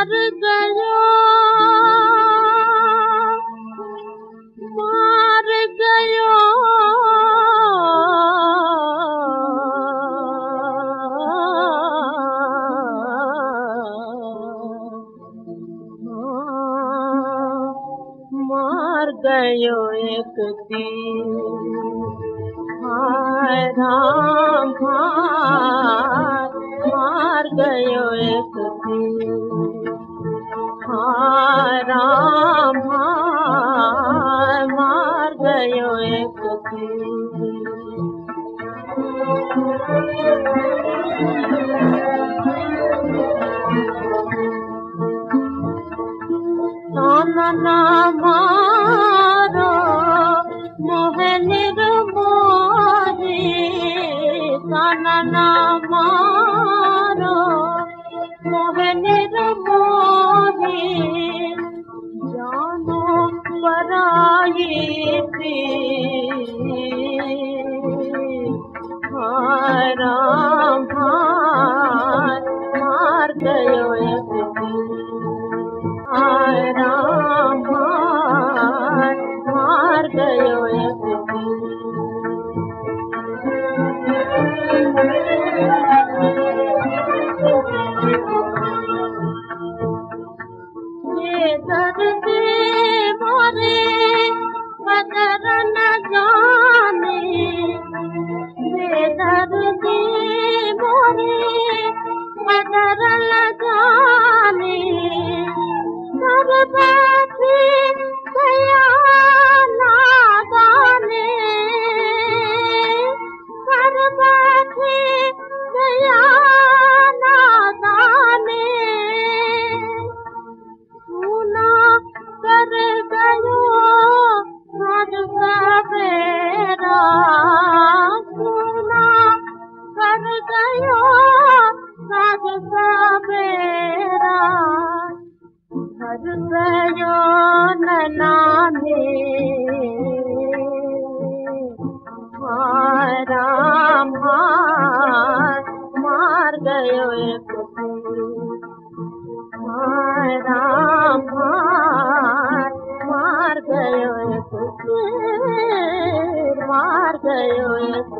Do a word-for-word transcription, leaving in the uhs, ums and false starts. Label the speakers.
Speaker 1: मर गयो मर गयो मर गयो एक दिन हाय राम हाय मर गयो एक दिन हाय राम हाय मर गयो एक दिन ताना मारो मोहे निर्मोही ताना मारो मोहे निर्मोही जानो पराई थी हाय राम हाय मार गयो एक दिन हाय राम हाय मार गयो एक दिन ये दर्द मोरे कदर न जाने ये दर्द मोरे कदर न जाने कर बैठी गया नादाने कर बैठी गया नादाने सुना कर गयो साध सवेरा सुना कर गयो साध सवेरा घर गयो ननाने हाय राम हाय मार गयो एक दिन हाय राम हाय मार गयो एक दिन मार गयो एक